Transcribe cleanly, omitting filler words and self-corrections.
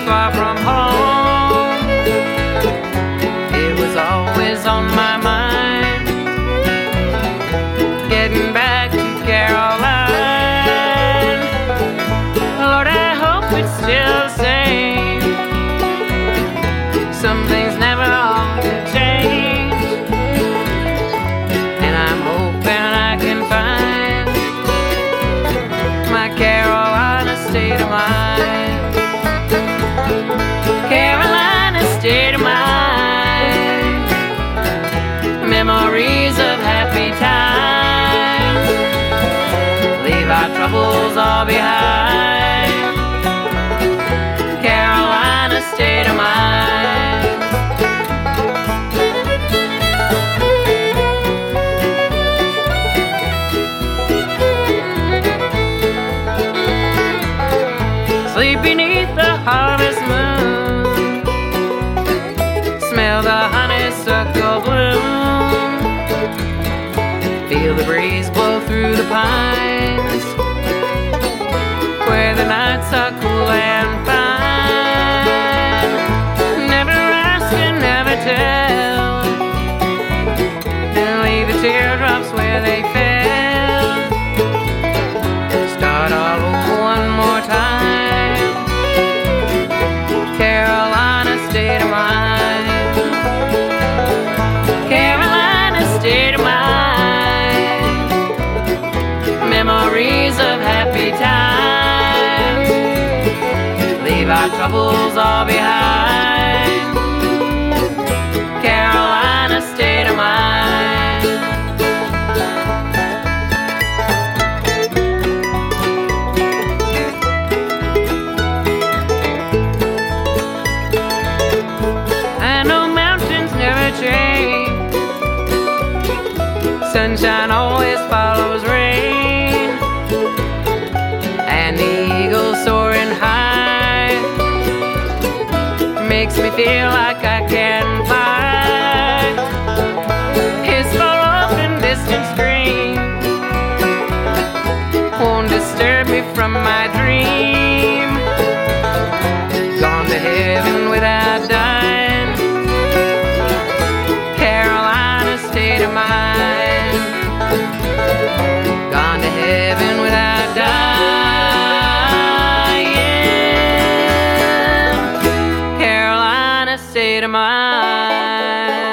far from home. It was always on my mind, getting back to Caroline. Lord, I hope it's still the same. Some things never ought to change, and I'm hoping I can find my Carolina state of mind. Carolina state of mind. Memories of happy times. Leave our troubles all behind. Carolina state of mind. Sleep beneath the harvest moon, smell the honeysuckle bloom, feel the breeze blow through the pines, where the nights are cool and fine. Never ask and never tell, and leave the teardrops where they fell. Start all over one more time. Carolina state of mind. Carolina state of mind. Memories of happy times. Leave our troubles all behind. Carolina state of mind. Sunshine always follows rain, and the eagle soaring high makes me feel like I can fly. His far off and distant scream won't disturb me from my dream. Gone to heaven without dying. Carolina state of mind. Gone to heaven without dying. Carolina state of mind.